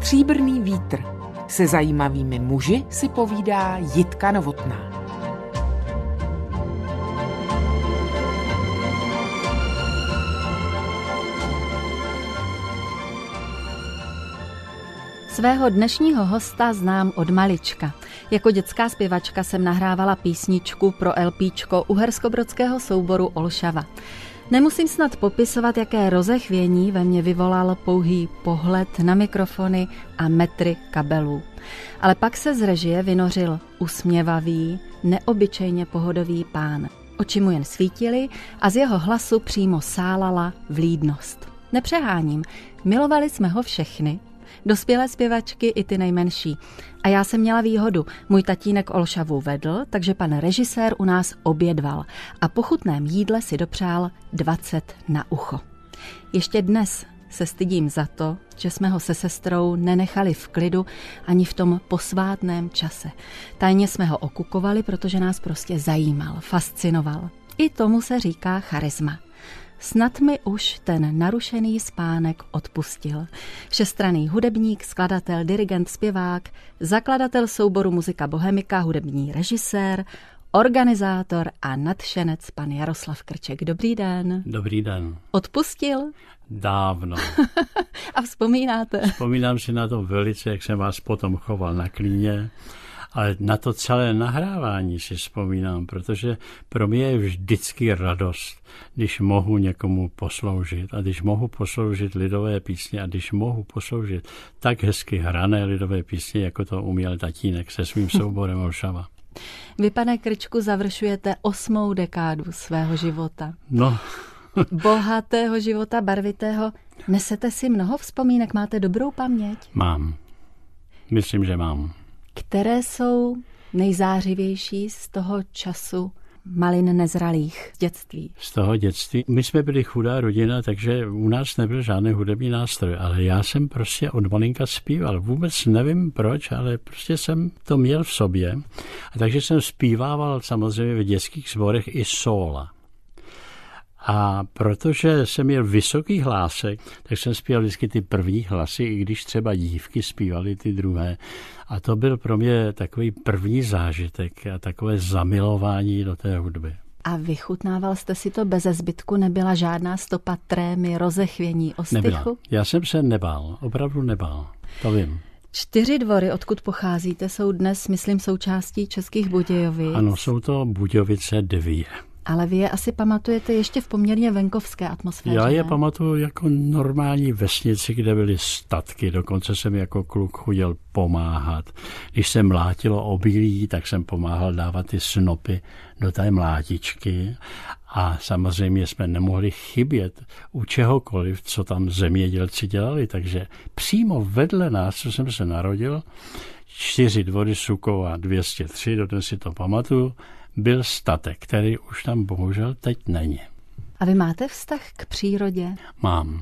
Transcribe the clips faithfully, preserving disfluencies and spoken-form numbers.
Stříbrný vítr. Se zajímavými muži si povídá Jitka Novotná. Svého dnešního hosta znám od malička. Jako dětská zpěvačka jsem nahrávala písničku pro LPčko uherskobrodského souboru Olšava. Nemusím snad popisovat, jaké rozechvění ve mně vyvolal pouhý pohled na mikrofony a metry kabelů. Ale pak se z režie vynořil usměvavý, neobyčejně pohodový pán. Oči mu jen svítily a z jeho hlasu přímo sálala vlídnost. Nepřeháním, milovali jsme ho všechny, dospělé zpěvačky i ty nejmenší. A já jsem měla výhodu. Můj tatínek Olšavu vedl, takže pan režisér u nás obědval a po chutném jídle si dopřál dvacet na ucho. Ještě dnes se stydím za to, že jsme ho se sestrou nenechali v klidu ani v tom posvátném čase. Tajně jsme ho okukovali, protože nás prostě zajímal, fascinoval. I tomu se říká charisma. Snad mi už ten narušený spánek odpustil. Všestranný hudebník, skladatel, dirigent, zpěvák, zakladatel souboru Muzika Bohemika, hudební režisér, organizátor a nadšenec pan Jaroslav Krček. Dobrý den. Dobrý den. Odpustil? Dávno. A vzpomínáte? Vzpomínám si na to velice, jak jsem vás potom choval na klíně. Ale na to celé nahrávání si vzpomínám, protože pro mě je vždycky radost, když mohu někomu posloužit a když mohu posloužit lidové písně a když mohu posloužit tak hezky hrané lidové písně, jako to uměl tatínek se svým souborem Olšava. Vy, pane Krčku, završujete osmou dekádu svého života. No. Bohatého života, barvitého. Nesete si mnoho vzpomínek, máte dobrou paměť? Mám. Myslím, že mám. Které jsou nejzářivější z toho času malin nezralých z dětství? Z toho dětství. My jsme byli chudá rodina, takže u nás nebyl žádný hudební nástroj, ale já jsem prostě od malinka zpíval. Vůbec nevím proč, ale prostě jsem to měl v sobě. A takže jsem zpívával samozřejmě v dětských sborech i sóla. A protože jsem měl vysoký hlásek, tak jsem zpíval vždycky ty první hlasy, i když třeba dívky zpívaly ty druhé. A to byl pro mě takový první zážitek a takové zamilování do té hudby. A vychutnával jste si to beze zbytku? Nebyla žádná stopa trémy, rozechvění, ostychu? Nebyla. Já jsem se nebál, opravdu nebál, to vím. Čtyři dvory, odkud pocházíte, jsou dnes, myslím, součástí Českých Budějovic. Ano, jsou to Budějovice dvě. Ale vy je asi pamatujete ještě v poměrně venkovské atmosféře. Já je ne? pamatuju jako normální vesnici, kde byly statky. Dokonce jsem jako kluk chodil pomáhat. Když se mlátilo obilí, tak jsem pomáhal dávat ty snopy do té mlátičky. A samozřejmě jsme nemohli chybět u čehokoliv, co tam zemědělci dělali. Takže přímo vedle nás, co jsem se narodil, čtyři dvory Sukova dvě stě tři, dodnes si to pamatuju, byl statek, který už tam bohužel teď není. A vy máte vztah k přírodě? Mám.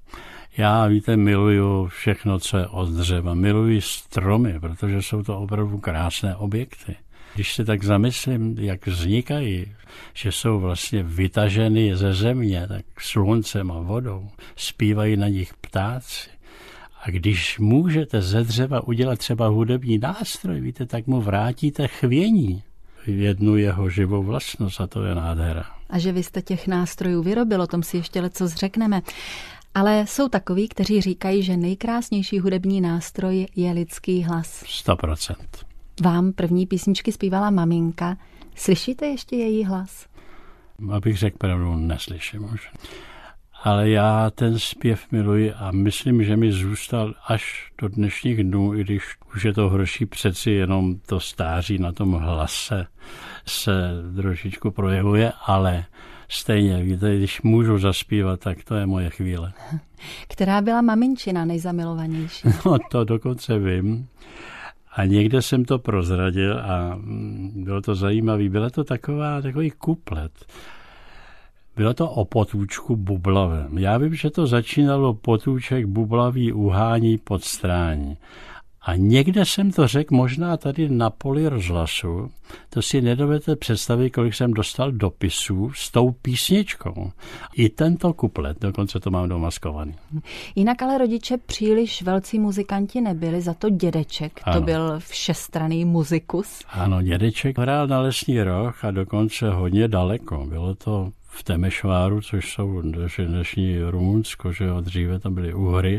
Já, víte, miluju všechno, co je od dřeva. Miluji stromy, protože jsou to opravdu krásné objekty. Když se tak zamyslím, jak vznikají, že jsou vlastně vytaženy ze země, tak sluncem a vodou, zpívají na nich ptáci. A když můžete ze dřeva udělat třeba hudební nástroj, víte, tak mu vrátíte chvění. Jednu jeho živou vlastnost a to je nádhera. A že vy jste těch nástrojů vyrobil, o tom si ještě leco zřekneme. Ale jsou takoví, kteří říkají, že nejkrásnější hudební nástroj je lidský hlas. Sto procent. Vám první písničky zpívala maminka. Slyšíte ještě její hlas? Abych řekl pravdu, neslyším už. Ale já ten zpěv miluji a myslím, že mi zůstal až do dnešních dnů, i když už je to horší, přeci jenom to stáří na tom hlase se trošičku projevuje, ale stejně, víte, když můžu zaspívat, tak to je moje chvíle. Která byla maminčina nejzamilovanější? No, to dokonce vím. A někde jsem to prozradil a bylo to zajímavé. Byla to taková, takový kuplet. Bylo to o potůčku bublavém. Já vím, že to začínalo potůček bublavý uhání pod strání. A někde jsem to řekl, možná tady na poli rozhlasu, to si nedovedete představit, kolik jsem dostal dopisů s tou písničkou. I tento kuplet, dokonce to mám domaskovaný. Jinak ale rodiče příliš velcí muzikanti nebyli, za to dědeček, ano. To byl všestranný muzikus. Ano, dědeček hrál na Lesní roh a dokonce hodně daleko. Bylo to v Temešváru, což jsou dnešní Rumunsko, že jo, dříve tam byly Uhry.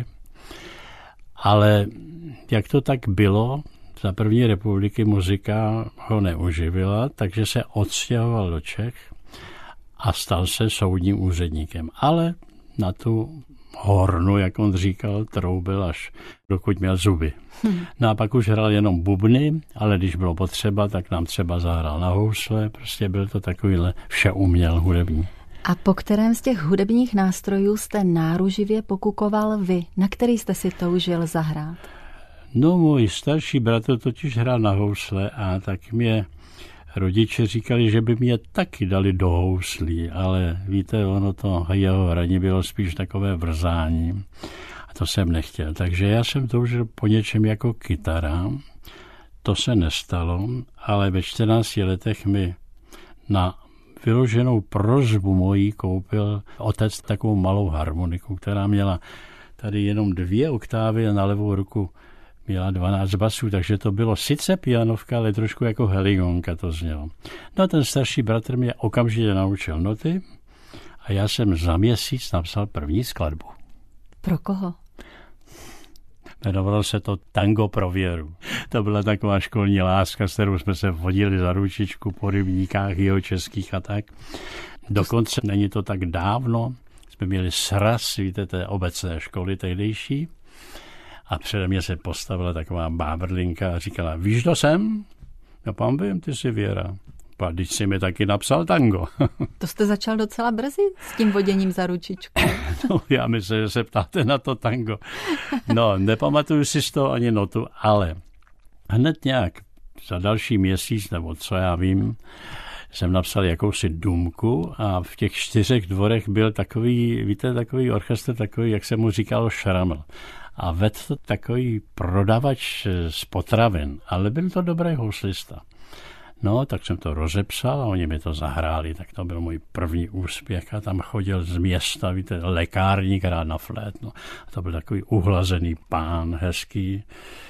Ale jak to tak bylo, za první republiky muzika ho neuživila, takže se odstěhoval do Čech a stal se soudním úředníkem. Ale na tu hornu, jak on říkal, troubil až dokud měl zuby. Hmm. No a pak už hrál jenom bubny, ale když bylo potřeba, tak nám třeba zahrál na housle. Prostě byl to takovýhle všeuměl hudební. A po kterém z těch hudebních nástrojů jste náruživě pokukoval vy? Na který jste si toužil zahrát? No, můj starší bratr totiž hrál na housle a tak mě rodiče říkali, že by mě taky dali do houslí, ale víte, ono to jeho hraní bylo spíš takové vrzání a to jsem nechtěl. Takže já jsem toužil po něčem jako kytara, to se nestalo, ale ve čtrnácti letech mi na vyloženou prosbu mojí koupil otec takovou malou harmoniku, která měla tady jenom dvě oktávy a na levou ruku měla dvanáct basů, takže to bylo sice pianovka, ale trošku jako heligonka to znělo. No a ten starší bratr mě okamžitě naučil noty a já jsem za měsíc napsal první skladbu. Pro koho? Jmenovalo se to Tango pro Věru. To byla taková školní láska, s kterou jsme se vodili za ručičku po rybníkách jihočeských a tak. Dokonce není to tak dávno, jsme měli sraz, víte, té obecné školy tehdejší. A přede mě se postavila taková bábrlinka a říkala, víš, kdo jsem? No, pán vím, ty jsi Věra. A když jsi mi taky napsal tango. To jste začal docela brzy s tím voděním za ručičku. No, já myslím, že se ptáte na to tango. No, nepamatuju si z toho ani notu, ale hned nějak za další měsíc, nebo co já vím, jsem napsal jakousi dumku a v těch čtyřech dvorech byl takový, víte, takový orchestr, takový, jak se mu říkalo, šramel. A vedl to takový prodavač z potravin, ale byl to dobrý houslista. No, tak jsem to rozepsal a oni mi to zahráli, tak to byl můj první úspěch a tam chodil z města, víte, lékárník rád na flét, no. A to byl takový uhlazený pán, hezký,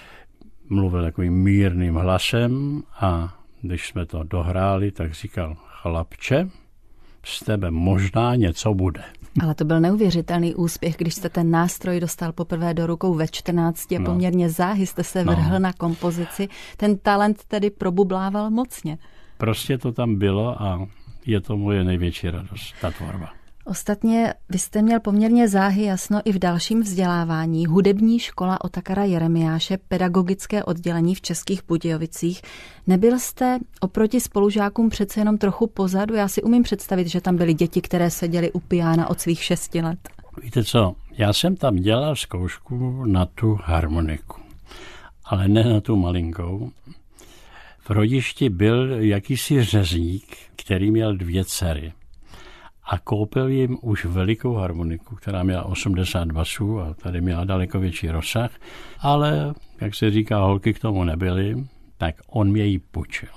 mluvil takovým mírným hlasem a když jsme to dohráli, tak říkal, chlapče, z tebe možná něco bude. Ale to byl neuvěřitelný úspěch, když jste ten nástroj dostal poprvé do rukou ve čtrnácti a no. Poměrně záhy jste se vrhl no. na kompozici. Ten talent tedy probublával mocně. Prostě to tam bylo a je to moje největší radost, ta tvorba. Ostatně vy jste měl poměrně záhy jasno i v dalším vzdělávání. Hudební škola Otakara Jeremiáše, pedagogické oddělení v Českých Budějovicích. Nebyl jste oproti spolužákům přece jenom trochu pozadu? Já si umím představit, že tam byly děti, které seděly u piána od svých šesti let. Víte co, já jsem tam dělal zkoušku na tu harmoniku, ale ne na tu malinkou. V rodišti byl jakýsi řezník, který měl dvě dcery. A koupil jim už velikou harmoniku, která měla osmdesát basů a tady měla daleko větší rozsah, ale, jak se říká, holky k tomu nebyly, tak on mě ji půjčil.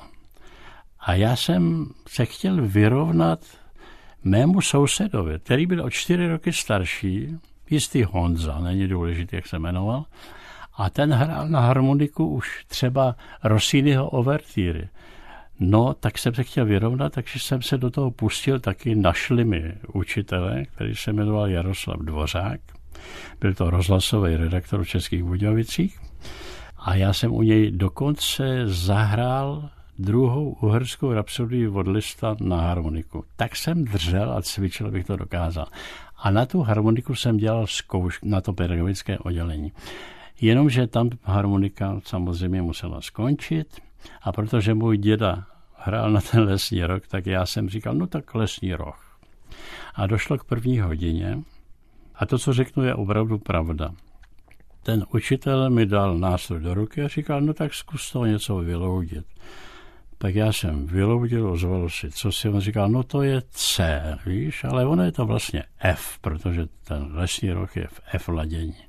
A já jsem se chtěl vyrovnat mému sousedovi, který byl o čtyři roky starší, jistý Honza, není důležitý, jak se jmenoval, a ten hrál na harmoniku už třeba Rossiniho overtýry. No, tak jsem se chtěl vyrovnat, takže jsem se do toho pustil, taky našli mi učitele, který se jmenoval Jaroslav Dvořák. Byl to rozhlasový redaktor v Českých Budějovicích. A já jsem u něj dokonce zahrál druhou uherskou rapsodii od Lista na harmoniku. Tak jsem držel a cvičil, abych to dokázal. A na tu harmoniku jsem dělal zkoušku na to pedagogické oddělení. Jenomže tam harmonika samozřejmě musela skončit. A protože můj děda hrál na ten Lesní roh, tak já jsem říkal, no tak Lesní roh. A došlo k první hodině a to, co řeknu, je opravdu pravda. Ten učitel mi dal nástroj do ruky a říkal, no tak zkus to něco vyloudit. Tak já jsem vyloudil, ozval si, co si on říkal, no to je C, víš, ale ono je to vlastně F, protože ten Lesní roh je v F ladění.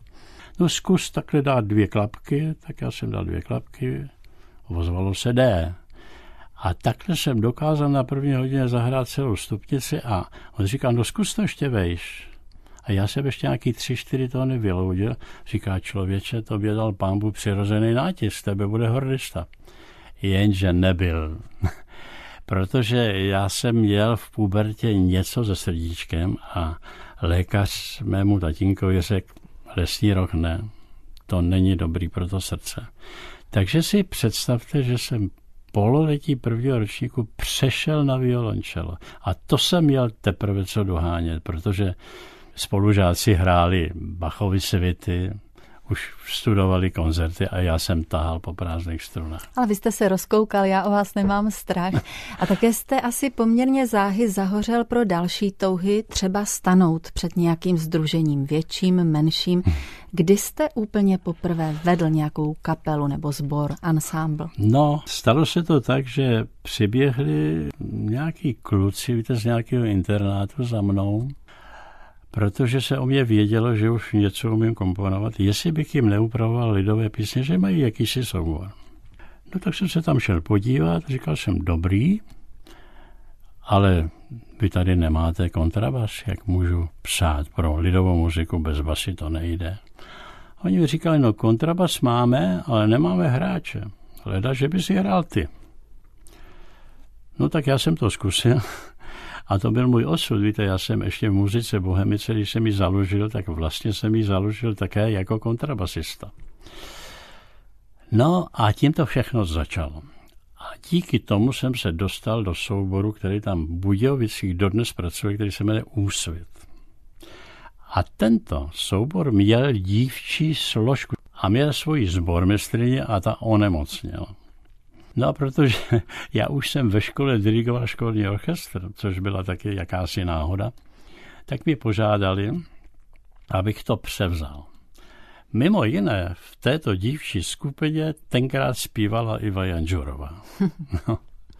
No zkus takhle dát dvě klapky, tak já jsem dal dvě klapky, ozvalo se D. A takhle jsem dokázal na první hodině zahrát celou stupnici a on říká, no zkus to ještě vejš. A já jsem ještě nějaký tři, čtyři tóny vyloudil. Říká, člověče, tobě dal Pán Bůh přirozený nátisk, tebe bude hordista. Jenže nebyl. Protože já jsem měl v pubertě něco se srdíčkem a lékař mému tatínkovi řekl, lesní roh ne, to není dobrý pro to srdce. Takže si představte, že jsem pololetí prvního ročníku přešel na violončelo. A to jsem měl teprve co dohánět, protože spolužáci hráli Bachovy svity, už studovali koncerty a já jsem tahal po prázdných strunách. Ale vy jste se rozkoukal, já o vás nemám strach. A také jste asi poměrně záhy zahořel pro další touhy, třeba stanout před nějakým sdružením větším, menším. Kdy jste úplně poprvé vedl nějakou kapelu nebo sbor, ansámbl? No, stalo se to tak, že přiběhli nějaký kluci, víte, z nějakého internátu za mnou, protože se o mě vědělo, že už něco umím komponovat, jestli bych jim neupravoval lidové písně, že mají jakýsi soubor. No tak jsem se tam šel podívat, říkal jsem, dobrý, ale vy tady nemáte kontrabas, jak můžu psát pro lidovou muziku, bez basy to nejde. Oni mi říkali, no kontrabas máme, ale nemáme hráče. Hleda, že by si hrál ty. No tak já jsem to zkusil. A to byl můj osud, víte, já jsem ještě v muzice Bohemice, když jsem ji založil, tak vlastně jsem ji založil také jako kontrabasista. No a tím to všechno začalo. A díky tomu jsem se dostal do souboru, který tam v Budějovicích dodnes pracuje, který se jmenuje Úsvit. A tento soubor měl dívčí složku a měl svoji sbormistryni a ta onemocněla. No a protože já už jsem ve škole dirigoval školní orchestr, což byla taky jakási náhoda, tak mi požádali, abych to převzal. Mimo jiné v této dívčí skupině tenkrát zpívala Iva Janžurová. No.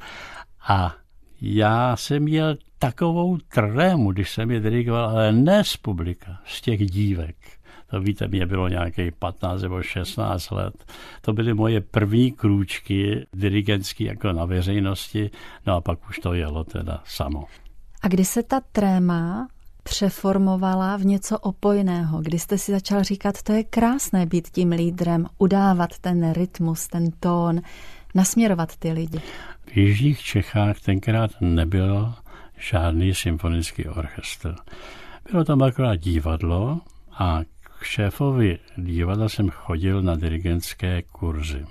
A já jsem měl takovou trému, když jsem je dirigoval, ale ne z publika, z těch dívek. To víte, mě bylo nějakých patnáct nebo šestnáct let. To byly moje první krůčky dirigentský jako na veřejnosti, no a pak už to jelo teda samo. A kdy se ta tréma přeformovala v něco opojného, kdy jste si začal říkat, to je krásné být tím lídrem, udávat ten rytmus, ten tón, nasměrovat ty lidi? V jižních Čechách tenkrát nebyl žádný symfonický orchestr. Bylo tam akorát divadlo a k šéfovi divadla jsem chodil na dirigentské kurzy.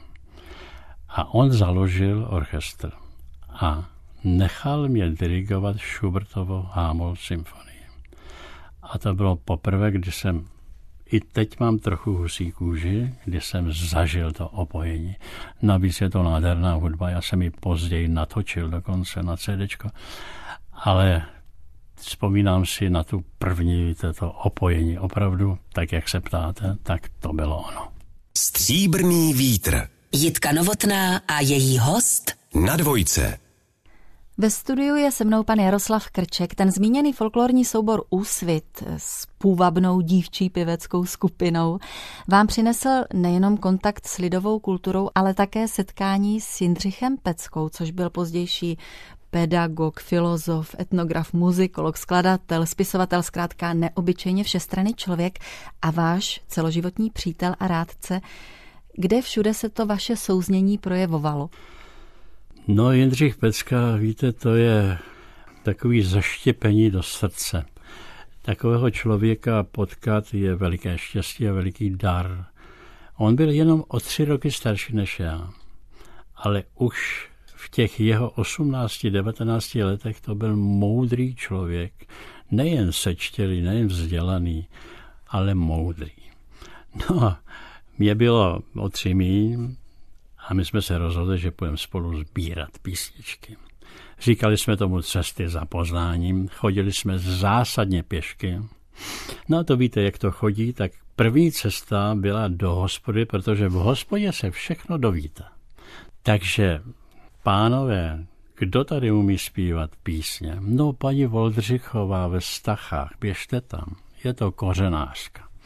A on založil orchestr a nechal mě dirigovat Schubertovo Hámol symfonii. A to bylo poprvé, kdy jsem, i teď mám trochu husí kůži, kdy jsem zažil to opojení. Navíc je to nádherná hudba, já jsem ji později natočil dokonce na CDčko, ale vzpomínám si na tu první toto opojení. Opravdu, tak jak se ptáte, tak to bylo ono. Stříbrný vítr. Jitka Novotná a její host na Dvojce. Ve studiu je se mnou pan Jaroslav Krček, ten zmíněný folklorní soubor Úsvit s půvabnou dívčí pěveckou skupinou vám přinesl nejenom kontakt s lidovou kulturou, ale také setkání s Jindřichem Peckou, což byl pozdější pedagog, filozof, etnograf, muzikolog, skladatel, spisovatel, zkrátka neobyčejně všestranný člověk a váš celoživotní přítel a rádce. Kde všude se to vaše souznění projevovalo? No, Jindřich Pecka, víte, to je takový zaštěpení do srdce. Takového člověka potkat je veliké štěstí a veliký dar. On byl jenom o tři roky starší než já, ale už v těch jeho osmnácti, devatenácti letech to byl moudrý člověk, nejen sečtělý, nejen vzdělaný, ale moudrý. No a mě bylo o tři míň a my jsme se rozhodli, že půjdeme spolu sbírat písničky. Říkali jsme tomu cesty za poznáním, chodili jsme zásadně pěšky. No a to víte, jak to chodí, tak první cesta byla do hospody, protože v hospodě se všechno dovíte. Takže pánové, kdo tady umí zpívat písně? No, paní Voldřichová ve Stachách, běžte tam, je to kořenářka.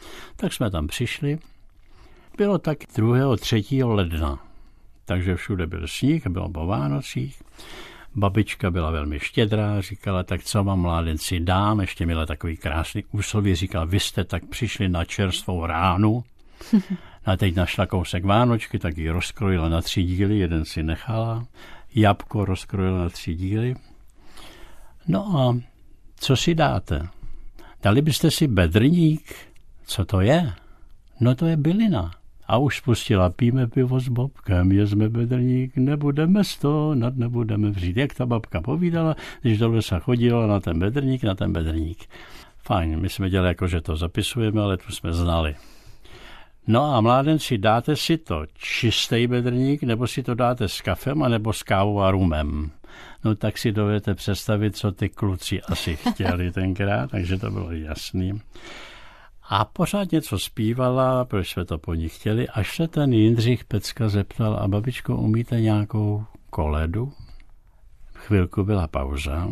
Tak jsme tam přišli. Bylo tak druhého třetího ledna, takže všude byl sníh, bylo po Vánocích. Babička byla velmi štědrá, říkala, tak co vám mládenci dám, ještě měla takový krásný úsloví, říkala, vy jste tak přišli na čerstvou ránu. A teď našla kousek vánočky, tak ji rozkrojila na tři díly, jeden si nechala, jabko rozkrojila na tři díly. No a co si dáte? Dali byste si bedrník? Co to je? No to je bylina. A už spustila, píme pivo s Bobkem, jezme bedrník, nebudeme sto, nad nebudeme vřít. Jak ta babka povídala, když do lesa chodila na ten bedrník, na ten bedrník. Fajn, my jsme dělali jako, že to zapisujeme, ale tu jsme znali. No a mládenci, dáte si to čistý bedrník, nebo si to dáte s kafem, anebo s kávou a rumem. No tak si dovedete představit, co ty kluci asi chtěli tenkrát, takže to bylo jasný. A pořád něco zpívala, proč jsme to po ní chtěli, až se ten Jindřich Pecka zeptal, a babičko, umíte nějakou koledu? Chvilku byla pauza,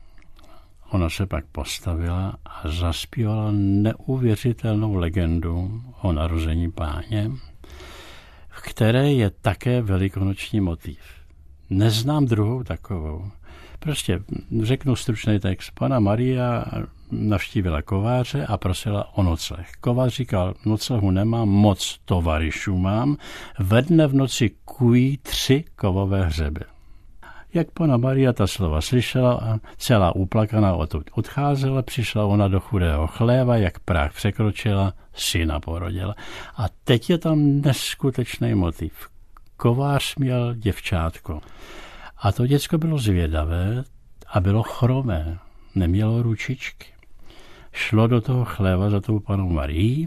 ona se pak postavila a zaspívala neuvěřitelnou legendu o narození Páně, v které je také velikonoční motiv. Neznám druhou takovou. Prostě řeknu stručný text. Panna Maria navštívila kováře a prosila o nocleh. Kovář říkal, noclehu nemám, moc tovaryšů mám. Ve dne v noci kují tři kovové hřeby. Jak Panna Maria ta slova slyšela a celá uplakaná odtud odcházela, přišla ona do chudého chléva, jak práh překročila, syna porodila. A teď je tam neskutečný motiv. Kovář měl děvčátko. A to děcko bylo zvědavé a bylo chromé, nemělo ručičky. Šlo do toho chléva za tou Pannou Marií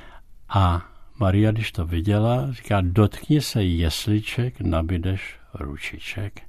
a Maria, když to viděla, říká, dotkni se jesliček, nabydeš ručiček.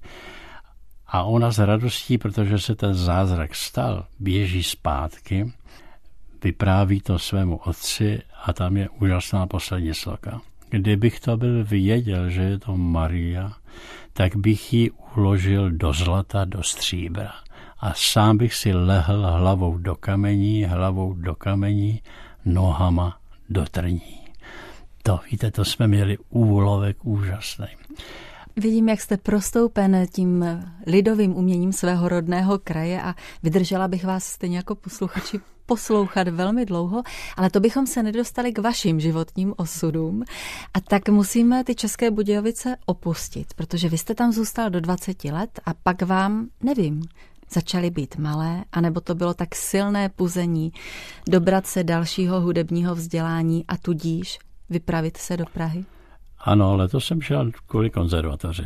A ona s radostí, protože se ten zázrak stal, běží zpátky, vypráví to svému otci a tam je úžasná poslední sloka. Kdybych to byl věděl, že je to Maria, tak bych ji uložil do zlata, do stříbra. A sám bych si lehl hlavou do kamení, hlavou do kamení, nohama do trní. To, víte, to jsme měli úlovek úžasný. Vidím, jak jste prostoupen tím lidovým uměním svého rodného kraje a vydržela bych vás stejně jako posluchači poslouchat velmi dlouho, ale to bychom se nedostali k vašim životním osudům. A tak musíme ty České Budějovice opustit, protože vy jste tam zůstal do dvaceti let a pak vám, nevím, začaly být malé, anebo to bylo tak silné puzení dobrat se dalšího hudebního vzdělání a tudíž vypravit se do Prahy? Ano, ale to jsem šel kvůli konzervatoři.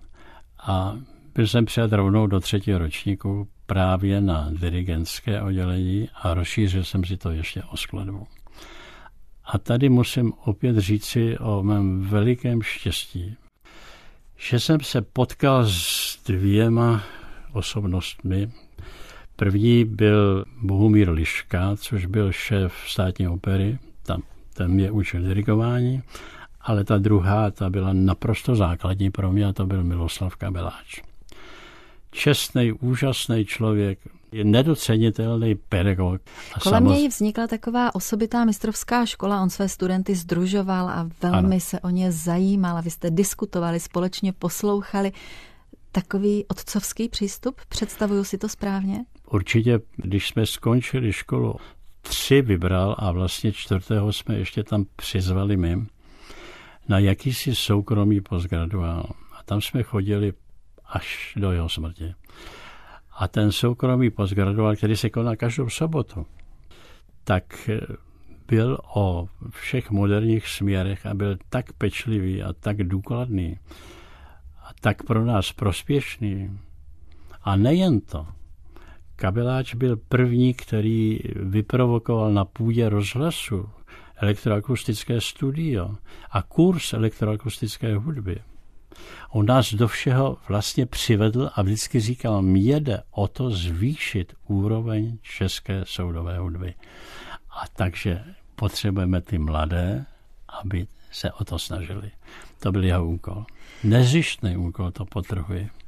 A byl jsem přijat rovnou do třetího ročníku právě na dirigentské oddělení a rozšířil jsem si to ještě o skladbu. A tady musím opět říci o mém velikém štěstí, že jsem se potkal s dvěma osobnostmi. První byl Bohumír Liška, což byl šéf státní opery, tam ten mě učil dirigování, ale ta druhá, ta byla naprosto základní pro mě a to byl Miloslav Kabeláč. Čestný, úžasný člověk, je nedocenitelný pedagog. A Kolem samoz... něj vznikla taková osobitá mistrovská škola, on své studenty sdružoval a velmi ano. se o ně zajímal a vy jste diskutovali, společně poslouchali. Takový otcovský přístup, představuju si to správně? Určitě, když jsme skončili školu, tři vybral a vlastně čtvrtého jsme ještě tam přizvali my na jakýsi soukromý postgraduál. A tam jsme chodili až do jeho smrti. A ten soukromý postgraduál, který se konal každou sobotu, tak byl o všech moderních směrech a byl tak pečlivý a tak důkladný a tak pro nás prospěšný. A nejen to. Kabeláč byl první, který vyprovokoval na půdě rozhlasu elektroakustické studio a kurz elektroakustické hudby. On nás do všeho vlastně přivedl a vždycky říkal, mě jde o to zvýšit úroveň české soudové hudby. A takže potřebujeme ty mladé, aby se o to snažili. To byl jeho úkol. Nezištný úkol, to potrhuje.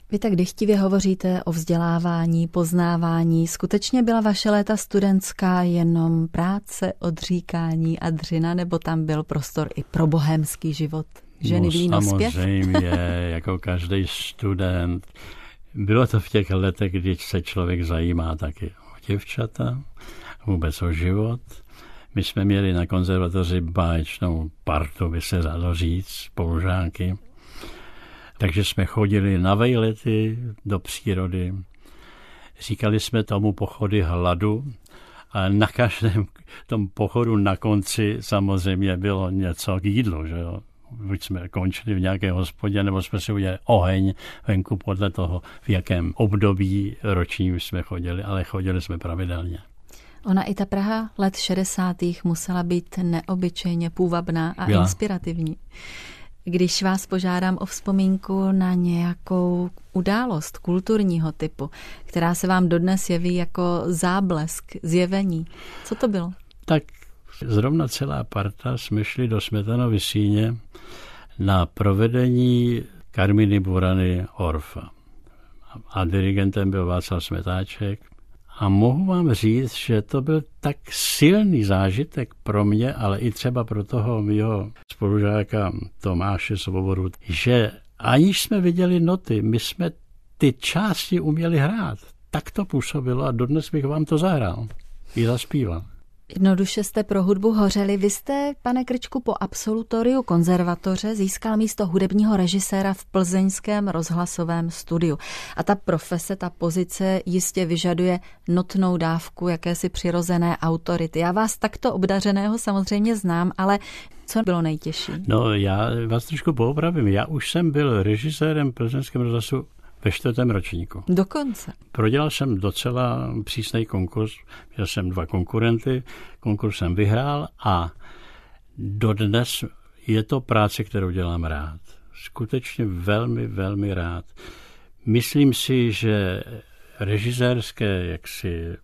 Vy tak dychtivě hovoříte o vzdělávání, poznávání. Skutečně byla vaše léta studentská jenom práce, odříkání a dřina, nebo tam byl prostor i pro bohémský život? Ženy, no, víno, zpěv? Samozřejmě, jako každý student. Bylo to v těch letech, kdy se člověk zajímá taky o děvčata, vůbec o život. My jsme měli na konzervatoři báječnou partu, by se dalo říct, spolužáky. Takže jsme chodili na vejlety do přírody. Říkali jsme tomu pochody hladu a na každém tom pochodu na konci samozřejmě bylo něco k jídlu, že jo. Buď jsme končili v nějaké hospodě, nebo jsme si udělali oheň venku podle toho, v jakém období ročním jsme chodili, ale chodili jsme pravidelně. Ona i ta Praha let šedesátých musela být neobyčejně půvabná a Byla. inspirativní. Když vás požádám o vzpomínku na nějakou událost kulturního typu, která se vám dodnes jeví jako záblesk, zjevení, co to bylo? Tak zrovna celá parta jsme šli do Smetanovy síně na provedení Carminy Burany Orfa. A dirigentem byl Václav Smetáček. A mohu vám říct, že to byl tak silný zážitek pro mě, ale i třeba pro toho mýho spolužáka Tomáše Svobodu, že aniž jsme viděli noty, my jsme ty části uměli hrát. Tak to působilo a dodnes bych vám to zahrál i zaspíval. Jednoduše jste pro hudbu hořeli. Vy jste, pane Krčku, po absolutoriu konzervatoře získal místo hudebního režiséra v plzeňském rozhlasovém studiu. A ta profese, ta pozice jistě vyžaduje notnou dávku jakési přirozené autority. Já vás takto obdařeného samozřejmě znám, ale co bylo nejtěžší? No, já vás trošku poopravím. Já už jsem byl režisérem v plzeňském rozhlasu ve čtvrtém ročníku. Dokonce. Prodělal jsem docela přísný konkurs, měl jsem dva konkurenty, konkurs jsem vyhrál a dodnes je to práce, kterou dělám rád. Skutečně velmi, velmi rád. Myslím si, že režisérské jaksi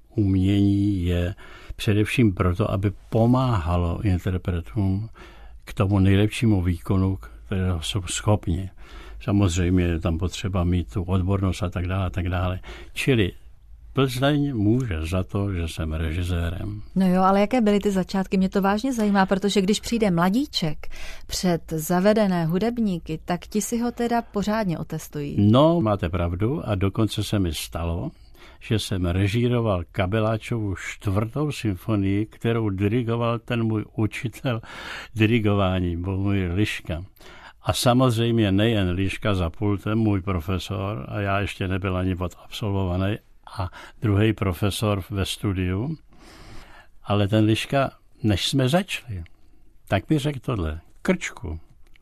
umění je především proto, aby pomáhalo interpretům k tomu nejlepšímu výkonu, kterého jsou schopni. Samozřejmě je tam potřeba mít tu odbornost a tak dále, a tak dále. Čili Plzeň může za to, že jsem režisérem. No jo, ale jaké byly ty začátky? Mě to vážně zajímá, protože když přijde mladíček před zavedené hudebníky, tak ti si ho teda pořádně otestují. No, máte pravdu a dokonce se mi stalo, že jsem režíroval Kabeláčovu čtvrtou symfonii, kterou dirigoval ten můj učitel dirigování, Bohumír Liška. A samozřejmě nejen Liška za pultem, můj profesor, a já ještě nebyl ani odabsolvovaný, a druhý profesor ve studiu. Ale ten Liška, než jsme začali, tak mi řekl tohle: Krčku,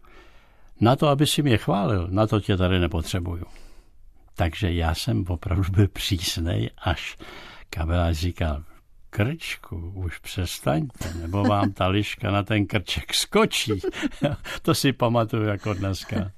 na to, aby si mě chválil, na to tě tady nepotřebuju. Takže já jsem opravdu byl přísnej, až Kabeláč říkal: Krčku, už přestaňte, nebo vám ta Liška na ten krček skočí. To si pamatuju jako dneska.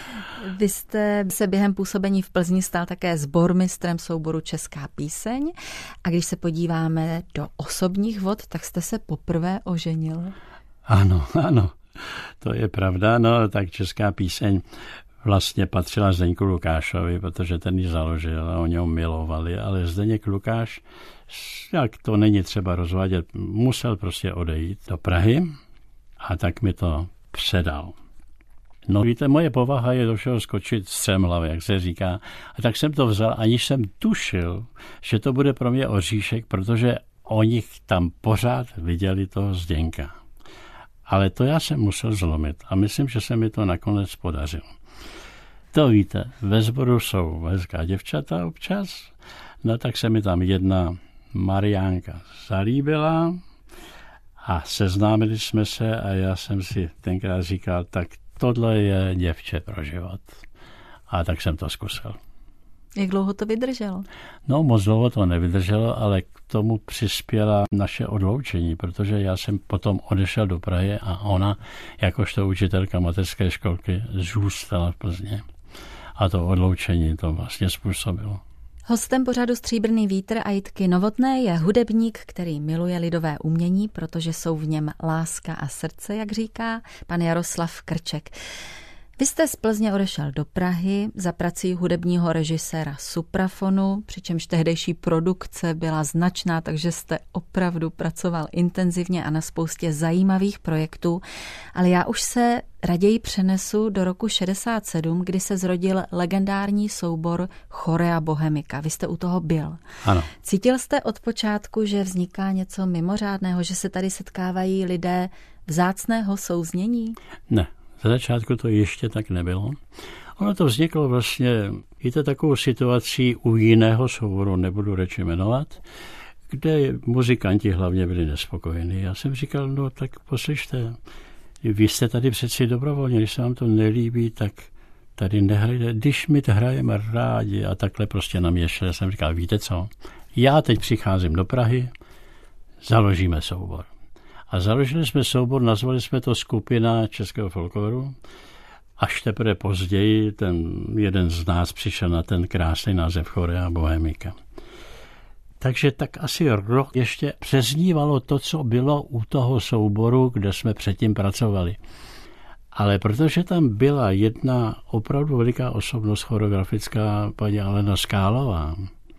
Vy jste se během působení v Plzni stal také sbormistrem souboru Česká píseň a když se podíváme do osobních vod, tak jste se poprvé oženil. Ano, ano, to je pravda. No, tak Česká píseň vlastně patřila Zdeňku Lukášovi, protože ten ji založil a oni ho milovali, ale Zdeněk Lukáš, jak to není třeba rozvádět, musel prostě odejít do Prahy a tak mi to předal. No víte, moje povaha je do všeho skočit střemhlavě, jak se říká. A tak jsem to vzal, aniž jsem tušil, že to bude pro mě oříšek, protože oni tam pořád viděli toho Zděňka. Ale to já jsem musel zlomit a myslím, že se mi to nakonec podařilo. To víte, ve sboru jsou hezká děvčata občas, no tak se mi tam jedna Mariánka zalíbila a seznámili jsme se a já jsem si tenkrát říkal, tak tohle je děvče pro život. A tak jsem to zkusil. Jak dlouho to vydrželo? No, moc dlouho to nevydrželo, ale k tomu přispěla naše odloučení, protože já jsem potom odešel do Prahy a ona, jakožto učitelka mateřské školky, zůstala v Plzně. A to odloučení to vlastně způsobilo. Hostem pořadu Stříbrný vítr a Jitky Novotné je hudebník, který miluje lidové umění, protože jsou v něm láska a srdce, jak říká pan Jaroslav Krček. Vy jste z Plzně odešel do Prahy za prací hudebního režiséra Suprafonu, přičemž tehdejší produkce byla značná, takže jste opravdu pracoval intenzivně a na spoustě zajímavých projektů. Ale já už se raději přenesu do roku šedesát sedm, kdy se zrodil legendární soubor Chorea Bohemika. Vy jste u toho byl. Ano. Cítil jste od počátku, že vzniká něco mimořádného, že se tady setkávají lidé vzácného souznění? Ne. Za začátku to ještě tak nebylo. Ono to vzniklo vlastně, víte, takovou situací u jiného souboru, nebudu radši jmenovat, kde muzikanti hlavně byli nespokojení. Já jsem říkal, no tak poslyšte, vy jste tady přeci dobrovolně, když se vám to nelíbí, tak tady nehrajte. Když my hrajeme rádi a takhle prostě na mě šel, jsem říkal, víte co, já teď přicházím do Prahy, založíme soubor. A založili jsme soubor, nazvali jsme to Skupina českého folkloru. Až teprve později ten jeden z nás přišel na ten krásný název Chorea Bohemika. Takže tak asi rok ještě přeznívalo to, co bylo u toho souboru, kde jsme předtím pracovali. Ale protože tam byla jedna opravdu veliká osobnost choreografická, paní Alena Skálová,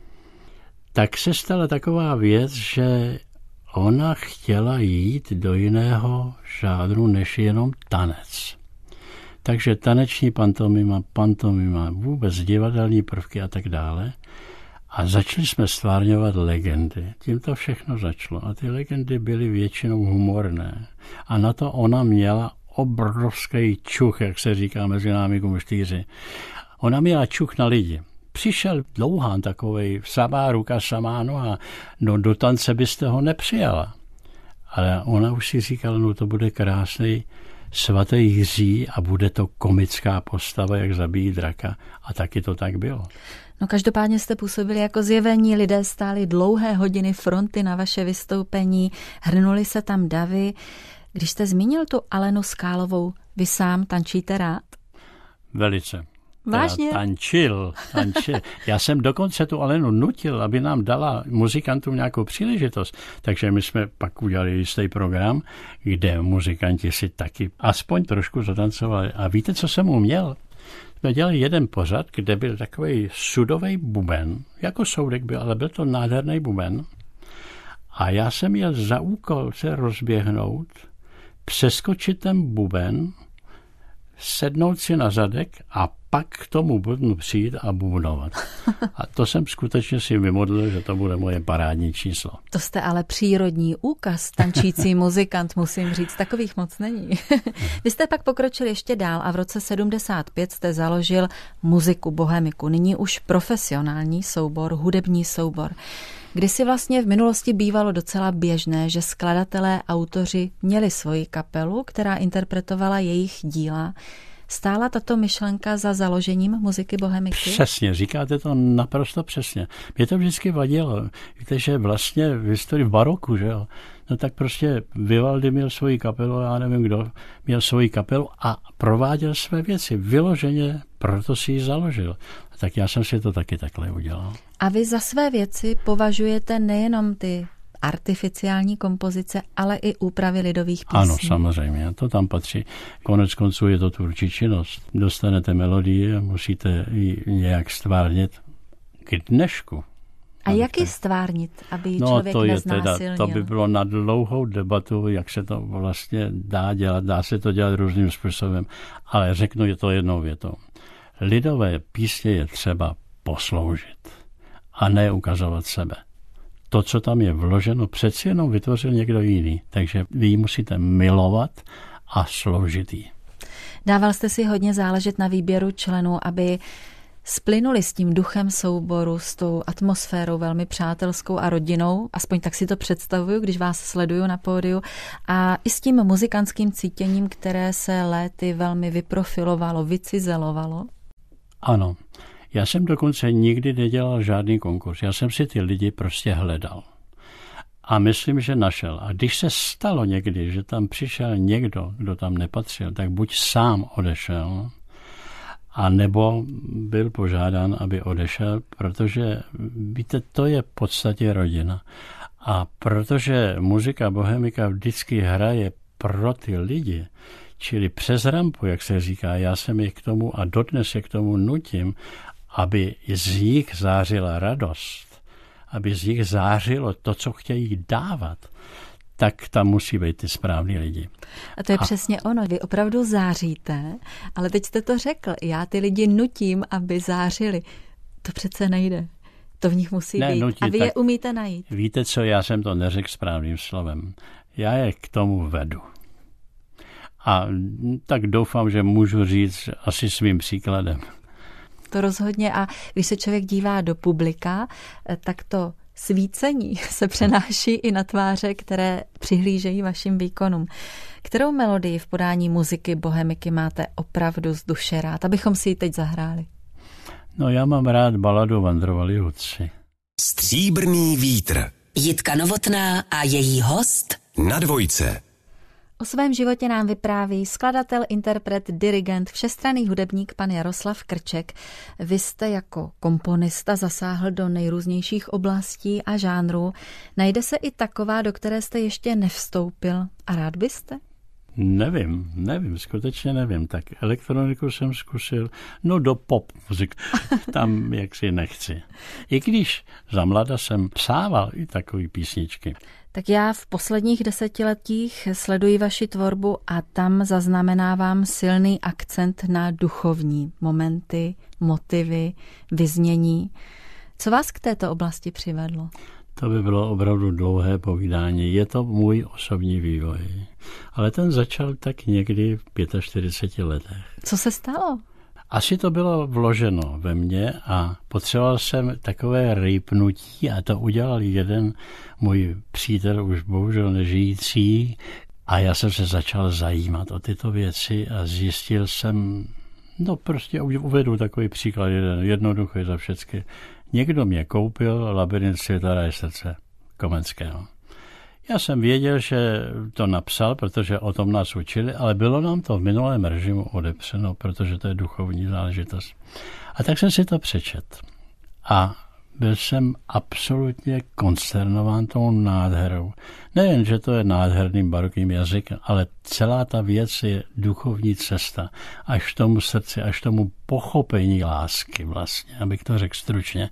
tak se stala taková věc, že ona chtěla jít do jiného žánru než jenom tanec. Takže taneční pantomima, pantomima, vůbec divadelní prvky a tak dále. A začali jsme stvárňovat legendy. Tím to všechno začalo. A ty legendy byly většinou humorné. A na to ona měla obrovský čuch, jak se říká mezi námi kumštýři. Ona měla čuch na lidi. Přišel Dlouhán takovej, samá ruka, samá noha, no do tance byste ho nepřijala. Ale ona už si říkala, no to bude krásný svatý Jiří a bude to komická postava, jak zabíjí draka. A taky to tak bylo. No každopádně jste působili jako zjevení, lidé stáli dlouhé hodiny fronty na vaše vystoupení, hrnuli se tam davy. Když jste zmínil tu Alenu Skálovou, vy sám tančíte rád? Velice. Vážně? Tančil, tančil. Já jsem dokonce tu Alenu nutil, aby nám dala muzikantům nějakou příležitost. Takže my jsme pak udělali jistý program, kde muzikanti si taky aspoň trošku zatancovali. A víte, co jsem uměl? Jsme dělali jeden pořad, kde byl takový sudový buben, jako soudek byl, ale byl to nádherný buben. A já jsem měl za úkol se rozběhnout, přeskočit ten buben, sednout si na zadek a pak k tomu bubnu přijít a bubnovat. A to jsem skutečně si vymodlil, že to bude moje parádní číslo. To jste ale přírodní úkaz, tančící muzikant, musím říct, takových moc není. Vy jste pak pokročil ještě dál a v roce sedmdesát pět jste založil Muziku Bohemiku, nyní už profesionální soubor, hudební soubor. Kdysi vlastně v minulosti bývalo docela běžné, že skladatelé, autoři měli svoji kapelu, která interpretovala jejich díla. Stála tato myšlenka za založením Muziky Bohemiky? Přesně, říkáte to naprosto přesně. Mě to vždycky vadilo. Víte, že vlastně v historii v baroku, že jo, no tak prostě Vivaldi měl svoji kapelu, já nevím kdo, měl svoji kapelu a prováděl své věci. Vyloženě, proto si ji založil. A tak já jsem si to taky takhle udělal. A vy za své věci považujete nejenom ty artificiální kompozice, ale i úpravy lidových písní. Ano, samozřejmě, to tam patří. Konec konců je to tvůrčí činnost. Dostanete melodii a musíte ji nějak stvárnit k dnešku. A jak ji stvárnit, aby ji no, člověk to je neznásilnil? Teda, to by bylo na dlouhou debatu, jak se to vlastně dá dělat. Dá se to dělat různým způsobem. Ale řeknu je to jednou větou. Lidové písně je třeba posloužit a ne ukazovat sebe. To, co tam je vloženo, přeci jenom vytvořil někdo jiný. Takže vy ji musíte milovat a sloužit jí. Dával jste si hodně záležet na výběru členů, aby splynuli s tím duchem souboru, s tou atmosférou velmi přátelskou a rodinnou, aspoň tak si to představuju, když vás sleduju na pódiu, a i s tím muzikantským cítěním, které se léty velmi vyprofilovalo, vycizelovalo. Ano. Já jsem dokonce nikdy nedělal žádný konkurs. Já jsem si ty lidi prostě hledal. A myslím, že našel. A když se stalo někdy, že tam přišel někdo, kdo tam nepatřil, tak buď sám odešel, a nebo byl požádán, aby odešel, protože, víte, to je v podstatě rodina. A protože Muzika Bohemika vždycky hraje pro ty lidi, Čili přes rampu, jak se říká, já jsem je k tomu a dodnes je k tomu nutím, aby z nich zářila radost, aby z nich zářilo to, co chtějí dávat, tak tam musí být ty správní lidi. A to je a... přesně ono. Vy opravdu záříte, ale teď jste to řekl. Já ty lidi nutím, aby zářili. To přece nejde. To v nich musí ne, být. Nutí, a vy je umíte najít. Víte co, já jsem to neřekl správným slovem. Já je k tomu vedu. A tak doufám, že můžu říct asi svým příkladem. To rozhodně. A když se člověk dívá do publika, tak to svícení se přenáší i na tváře, které přihlížejí vašim výkonům. Kterou melodii v podání muziky Bohemiky máte opravdu z duše rád, abychom si ji teď zahráli? No já mám rád baladu Vandrovali hudci. Stříbrný vítr. Jitka Novotná a její host Na dvojce. O svém životě nám vypráví skladatel, interpret, dirigent, všestranný hudebník pan Jaroslav Krček. Vy jste jako komponista zasáhl do nejrůznějších oblastí a žánrů. Najde se i taková, do které jste ještě nevstoupil a rád byste? Nevím, nevím, skutečně nevím. Tak elektroniku jsem zkusil, no do pop muzik, tam jaksi nechci. I když za mlada jsem psával i takový písničky. Tak já v posledních desetiletích sleduji vaši tvorbu a tam zaznamenávám silný akcent na duchovní momenty, motivy, vyznění. Co vás k této oblasti přivedlo? To by bylo opravdu dlouhé povídání. Je to můj osobní vývoj. Ale ten začal tak někdy v čtyřiceti pěti letech. Co se stalo? Asi to bylo vloženo ve mně a potřeboval jsem takové rýpnutí a to udělal jeden můj přítel, už bohužel nežijící, a já jsem se začal zajímat o tyto věci a zjistil jsem, no prostě uvedu takový příklad, jeden jednoduchý za všechny. Někdo mě koupil Labyrint světa ráje srdce Komenského. Já jsem věděl, že to napsal, protože o tom nás učili, ale bylo nám to v minulém režimu odepřeno, protože to je duchovní záležitost. A tak jsem si to přečet. A byl jsem absolutně konsternován tou nádherou. Nejen, že to je nádherným barokním jazykem, ale celá ta věc je duchovní cesta. Až tomu srdci, až tomu pochopení lásky vlastně, abych to řekl stručně.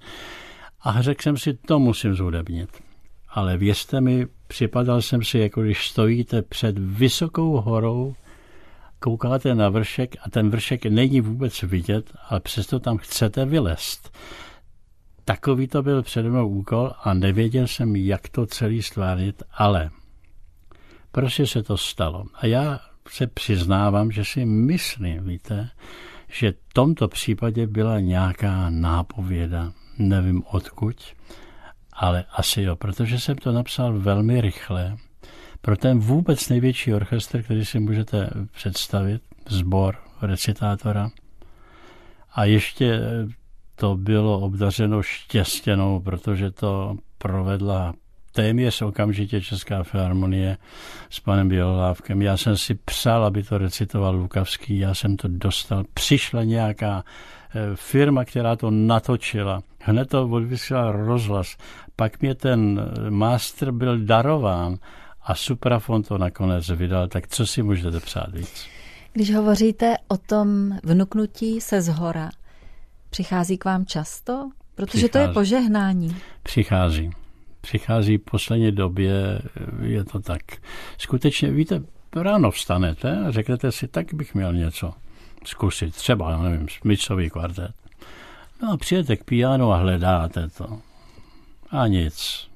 A řekl jsem si, to musím zhudebnit. Ale věřte mi, připadal jsem si, jako když stojíte před vysokou horou, koukáte na vršek a ten vršek není vůbec vidět, ale přesto tam chcete vylézt. Takový to byl přede mnou úkol a nevěděl jsem, jak to celý stvárnit, ale prostě se to stalo. A já se přiznávám, že si myslím, víte, že v tomto případě byla nějaká nápověda, nevím odkud, ale asi jo, protože jsem to napsal velmi rychle. Pro ten vůbec největší orchestr, který si můžete představit, sbor recitátora. A ještě to bylo obdařeno štěstěnou, protože to provedla téměř okamžitě Česká filharmonie s panem Bělohlávkem. Já jsem si přál, aby to recitoval Lukavský, já jsem to dostal. Přišla nějaká firma, která to natočila. Hned to odvysílal rozhlas. Pak mě ten master byl darován a Suprafon to nakonec vydal. Tak co si můžete přát víc? Když hovoříte o tom vnuknutí se zhora, přichází k vám často? Protože přichází. To je požehnání. Přichází. Přichází v poslední době, je to tak. Skutečně, víte, ráno vstanete a řeknete si, tak bych měl něco zkusit. Třeba, nevím, smyčcový kvartet. No a přijete k pianu a hledáte to. A nic.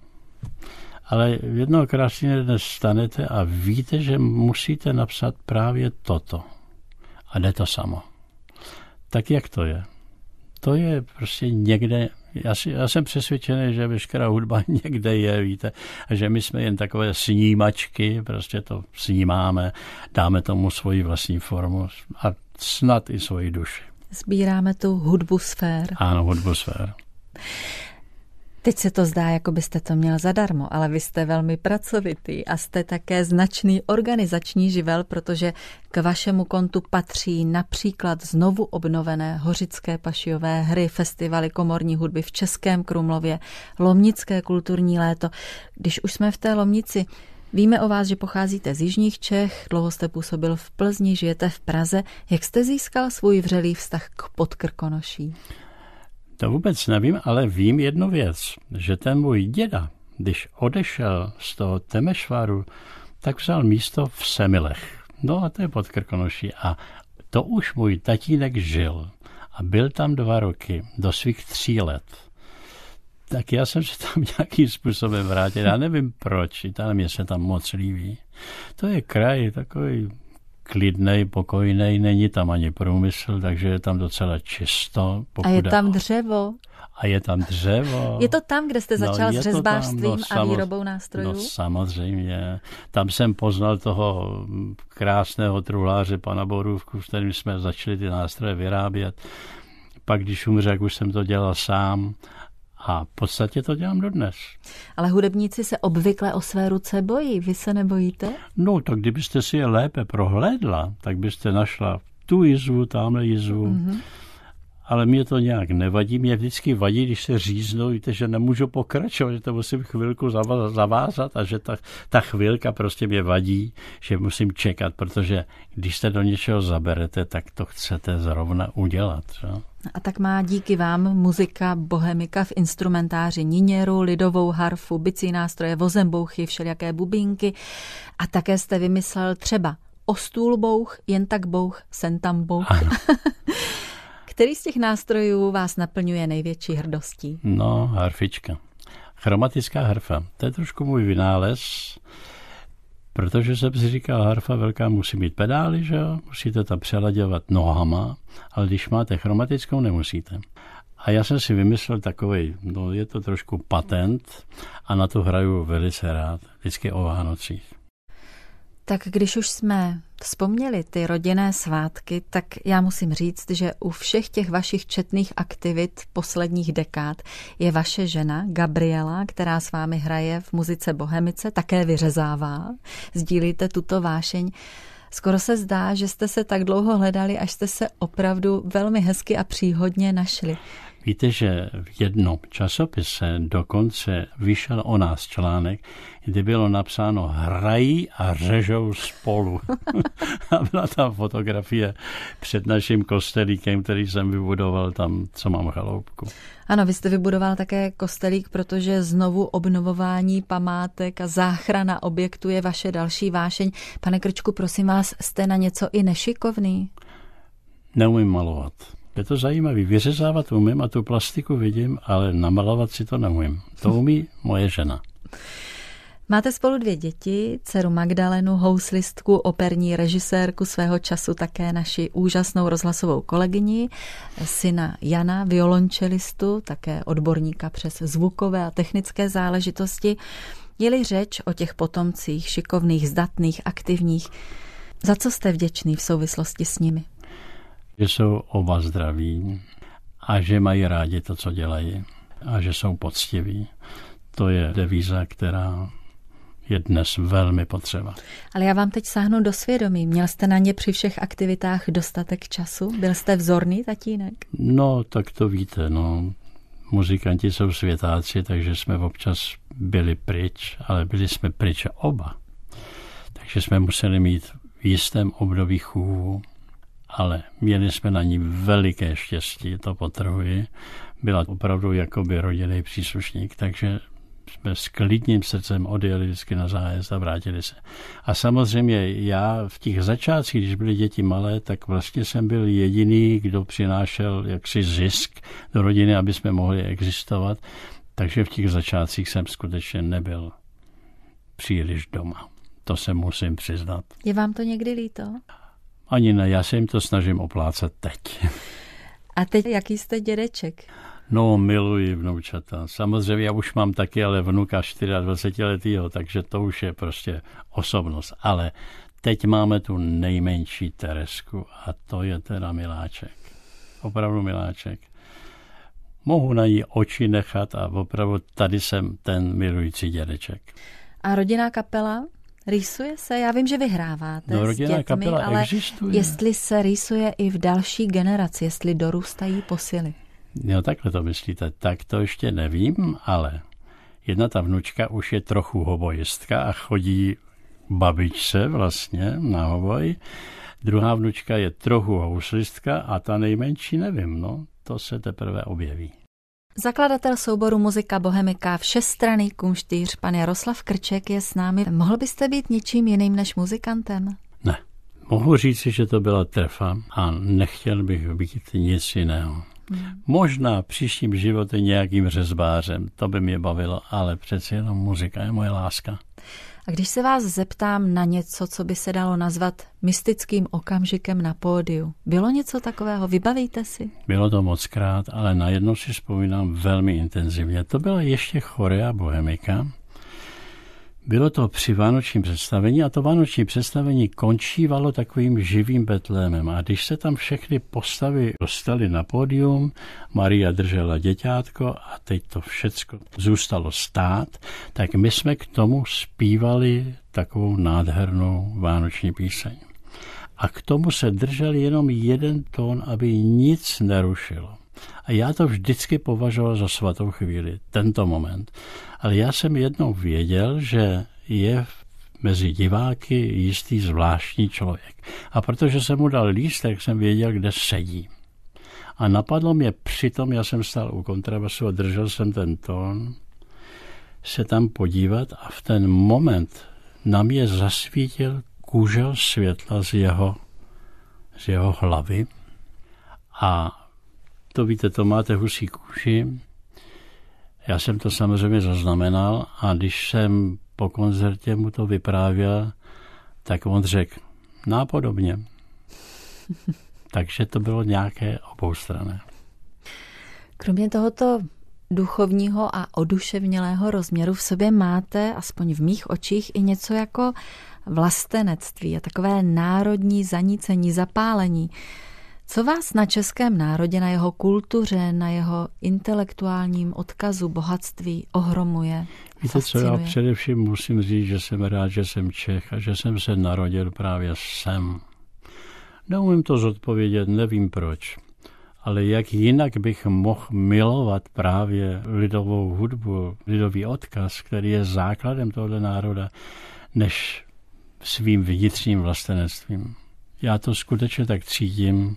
Ale jednoho krásně dnes stanete a víte, že musíte napsat právě toto. A jde to samo. Tak jak to je? To je prostě někde, já, si, já jsem přesvědčený, že veškerá hudba někde je, víte, a že my jsme jen takové snímačky, prostě to snímáme, dáme tomu svoji vlastní formu a snad i svoji duši. Sbíráme tu hudbu sfér. Ano, hudbu sfér. Teď se to zdá, jako byste to měl zadarmo, ale vy jste velmi pracovitý a jste také značný organizační živel, protože k vašemu kontu patří například znovu obnovené Hořické pašiové hry, festivaly komorní hudby v Českém Krumlově, Lomnické kulturní léto. Když už jsme v té Lomnici, Víme o vás, že pocházíte z jižních Čech, dlouho jste působil v Plzni, žijete v Praze. Jak jste získal svůj vřelý vztah k Podkrkonoší? To vůbec nevím, ale vím jednu věc, že ten můj děda, když odešel z toho Temešvaru, tak vzal místo v Semilech. No a to je Podkrkonoší. A to už můj tatínek žil. A byl tam dva roky, do svých tří let. Tak já jsem se tam nějakým způsobem vrátil. Já nevím proč, tam mě se tam moc líbí. To je kraj takový klidnej, pokojnej, není tam ani průmysl, takže je tam docela čisto. A je tam dřevo. A je tam dřevo. Je to tam, kde jste začal no, s řezbářstvím no, a výrobou nástrojů? No samozřejmě. Tam jsem poznal toho krásného truhláře pana Borůvku, s kterým jsme začali ty nástroje vyrábět. Pak, když umřel, už jsem to dělal sám. A v podstatě to dělám dodnes. Ale hudebníci se obvykle o své ruce bojí. Vy se nebojíte? No, tak kdybyste si je lépe prohlédla, tak byste našla tu jizvu, tamhle jizvu. Mm-hmm. Ale mě to nějak nevadí. Mě vždycky vadí, když se říznou, víte, že nemůžu pokračovat, že to musím chvilku zavázat a že ta, ta chvilka prostě mě vadí, že musím čekat, protože když se do něčeho zaberete, tak to chcete zrovna udělat. Že? A tak má díky vám muzika bohemika v instrumentáři niněru, lidovou harfu, bicí nástroje, vozembouchy, všelijaké bubínky a také jste vymyslel třeba o stůl bouch, jen tak bouch, sen tam bouch. Který z těch nástrojů vás naplňuje největší hrdostí? No, harfička. Chromatická harfa. To je trošku můj vynález, protože jsem si říkal, harfa velká musí mít pedály, že jo? Musíte tam přelaďovat nohama, ale když máte chromatickou, nemusíte. A já jsem si vymyslel takovej, no je to trošku patent a na to hraju velice rád, vždycky o Vánocích. Tak když už jsme vzpomněli ty rodinné svátky, tak já musím říct, že u všech těch vašich četných aktivit posledních dekád je vaše žena Gabriela, která s vámi hraje v muzice Bohemice, také vyřezává. Sdílíte tuto vášeň. Skoro se zdá, že jste se tak dlouho hledali, až jste se opravdu velmi hezky a příhodně našli. Víte, že v jednom časopise dokonce vyšel o nás článek, kde bylo napsáno hrají a řežou spolu. A byla tam fotografie před naším kostelíkem, který jsem vybudoval tam, co mám chaloupku. Ano, vy jste vybudoval také kostelík, protože znovu obnovování památek a záchrana objektu je vaše další vášeň. Pane Krčku, prosím vás, jste na něco i nešikovný? Neumím malovat. Je to zajímavé. Vyřezávat umím a tu plastiku vidím, ale namalovat si to neumím. To umí moje žena. Máte spolu dvě děti, dceru Magdalenu, houslistku, operní režisérku, svého času také naši úžasnou rozhlasovou kolegyni, syna Jana, violončelistu, také odborníka přes zvukové a technické záležitosti. Je-li řeč o těch potomcích, šikovných, zdatných, aktivních, za co jste vděčný v souvislosti s nimi? Že jsou oba zdraví a že mají rádi to, co dělají a že jsou poctiví. To je devíza, která je dnes velmi potřeba. Ale já vám teď sáhnu do svědomí. Měl jste na ně při všech aktivitách dostatek času? Byl jste vzorný tatínek? No, tak to víte, no. Muzikanti jsou světáci, takže jsme občas byli pryč, ale byli jsme pryč oba. Takže jsme museli mít v jistém období chůvu, ale měli jsme na ní veliké štěstí, to podtrhuji. Byla opravdu jakoby rodinný příslušník, takže jsme s klidným srdcem odjeli vždycky na zájezd a vrátili se. A samozřejmě já v těch začátcích, když byly děti malé, tak vlastně jsem byl jediný, kdo přinášel jaksi zisk do rodiny, aby jsme mohli existovat. Takže v těch začátcích jsem skutečně nebyl příliš doma. To se musím přiznat. Je vám to někdy líto? Ani ne, já se jim to snažím oplácat teď. A teď jaký jste dědeček? No, miluji vnoučata. Samozřejmě já už mám taky, ale vnuka dvacetičtyřletýho, takže to už je prostě osobnost. Ale teď máme tu nejmenší Teresku a to je teda miláček. Opravdu miláček. Mohu na ní oči nechat a opravdu tady jsem ten milující dědeček. A rodinná kapela? Rýsuje se? Já vím, že vyhráváte no, s dětmi, ale existuje. Jestli se rýsuje i v další generaci, jestli dorůstají posily. No takhle to myslíte, tak to ještě nevím, ale Jedna ta vnučka už je trochu hobojistka a chodí babičce vlastně na hoboj. Druhá vnučka je trochu houslistka a ta nejmenší nevím, no, to se teprve objeví. Zakladatel souboru Muzika Bohemika, všestranný kunštýř, pan Jaroslav Krček je s námi. Mohl byste být něčím jiným než muzikantem? Ne. Mohu říci, že to byla trefa a nechtěl bych být nic jiného. Hmm. Možná v příštím životě nějakým řezbářem, to by mě bavilo, ale přeci jenom muzika je moje láska. A když se vás zeptám na něco, co by se dalo nazvat mystickým okamžikem na pódiu, bylo něco takového? Vybavíte si? Bylo to mockrát, ale najednou si vzpomínám velmi intenzivně. To byla ještě Chorea Bohemika. Bylo to při vánočním představení a to vánoční představení končívalo takovým živým betlémem. A když se tam všechny postavy dostaly na pódium, Maria držela děťátko a teď to všecko zůstalo stát, tak my jsme k tomu zpívali takovou nádhernou vánoční píseň. A k tomu se držel jenom jeden tón, aby nic nerušilo. A já to vždycky považoval za svatou chvíli, tento moment. Ale já jsem jednou věděl, že je mezi diváky jistý zvláštní člověk. A protože jsem mu dal lístek, jsem věděl, kde sedí. A napadlo mě přitom, já jsem stál u kontrabasu a držel jsem ten tón, se tam podívat a v ten moment na mě zasvítil kůžel světla z jeho, z jeho hlavy. A to víte, to máte husí kůži. Já jsem to samozřejmě zaznamenal a když jsem po koncertě mu to vyprávěl, tak on řekl, nápodobně. Takže to bylo nějaké oboustranné. Kromě tohoto duchovního a oduševnělého rozměru v sobě máte, aspoň v mých očích, i něco jako vlastenectví a takové národní zanícení, zapálení. Co vás na českém národě, na jeho kultuře, na jeho intelektuálním odkazu, bohatství ohromuje, Víte fascinuje? co, já především musím říct, že jsem rád, že jsem Čech a že jsem se narodil právě sem. Neumím to zodpovědět, nevím proč. Ale jak jinak bych mohl milovat právě lidovou hudbu, lidový odkaz, který je základem tohoto národa, než svým vnitřním vlastenectvím. Já to skutečně tak cítím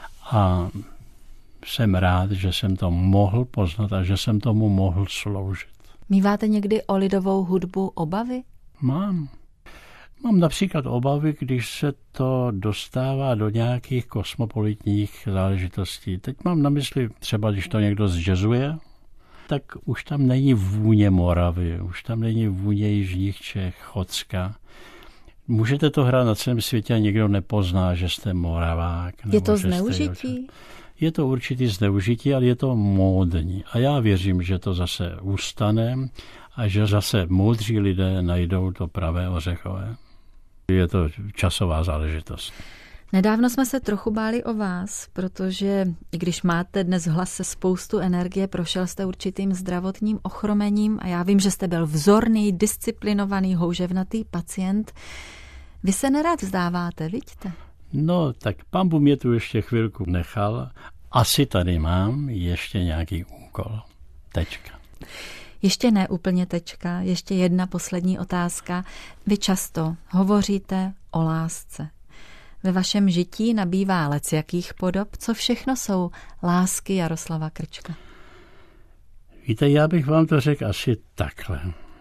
a jsem rád, že jsem to mohl poznat a že jsem tomu mohl sloužit. Míváte někdy o lidovou hudbu obavy? Mám. Mám například obavy, když se to dostává do nějakých kosmopolitních záležitostí. Teď mám na mysli třeba, když to někdo zjazzuje, tak už tam není vůně Moravy, už tam není vůně jižních Čech, Chocka. Můžete to hrát na celém světě a nikdo nepozná, že jste Moravák. Je to zneužití? Je to určitý zneužití, ale je to módní. A já věřím, že to zase ustane a že zase moudří lidé najdou to pravé ořechové. Je to časová záležitost. Nedávno jsme se trochu báli o vás, protože i když máte dnes v hlase spoustu energie, prošel jste určitým zdravotním ochromením a já vím, že jste byl vzorný, disciplinovaný, houževnatý pacient. Vy se nerad vzdáváte, vidíte? No, tak pán Bůh mě tu ještě chvilku nechal. Asi tady mám ještě nějaký úkol. Tečka. Ještě ne úplně tečka, ještě jedna poslední otázka. Vy často hovoříte o lásce. Ve vašem žití nabývá lecjakých podob. Co všechno jsou lásky Jaroslava Krčka? Víte, já bych vám to řekl asi takhle.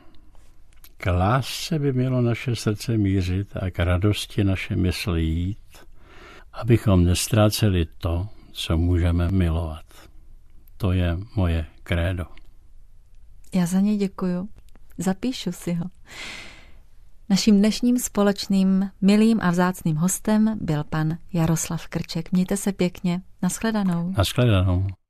K lásce by mělo naše srdce mířit a k radosti naše mysl jít, abychom nestráceli to, co můžeme milovat. To je moje krédo. Já za ně děkuju. Zapíšu si ho. Naším dnešním společným milým a vzácným hostem byl pan Jaroslav Krček. Mějte se pěkně. Nashledanou. Nashledanou.